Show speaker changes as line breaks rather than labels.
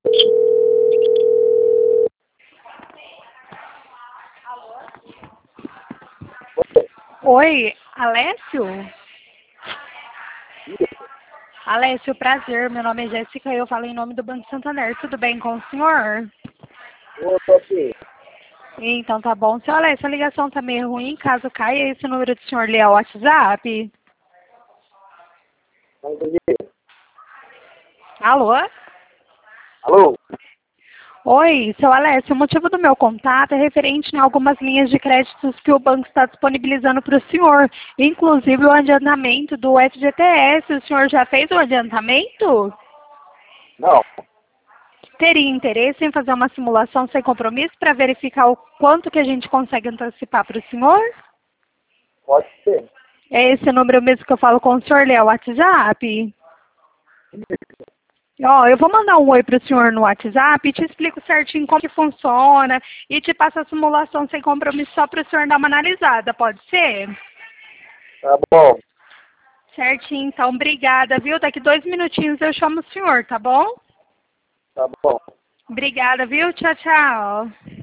Oi, Alessio? Alessio, prazer. Meu nome é Jéssica e eu falo em nome do Banco Santander. Tudo bem com o senhor?
Ok.
Então tá bom. Seu Alessio, a ligação tá meio ruim. Caso caia, esse número do senhor lê ao WhatsApp?
Não entendi.
Alô?
Alô?
Oi, seu Alessio, o motivo do meu contato é referente em algumas linhas de créditos que o banco está disponibilizando para o senhor, inclusive o adiantamento do FGTS. O senhor já fez o adiantamento?
Não.
Teria interesse em fazer uma simulação sem compromisso para verificar o quanto que a gente consegue antecipar para o senhor?
Pode ser.
É esse número mesmo que eu falo com o senhor, é o WhatsApp? Ó, eu vou mandar um oi para o senhor no WhatsApp e te explico certinho como que funciona e te passo a simulação sem compromisso só para o senhor dar uma analisada, pode ser?
Tá bom.
Certinho, então, obrigada, viu? Daqui 2 minutinhos eu chamo o senhor, tá bom?
Tá bom.
Obrigada, viu? Tchau, tchau.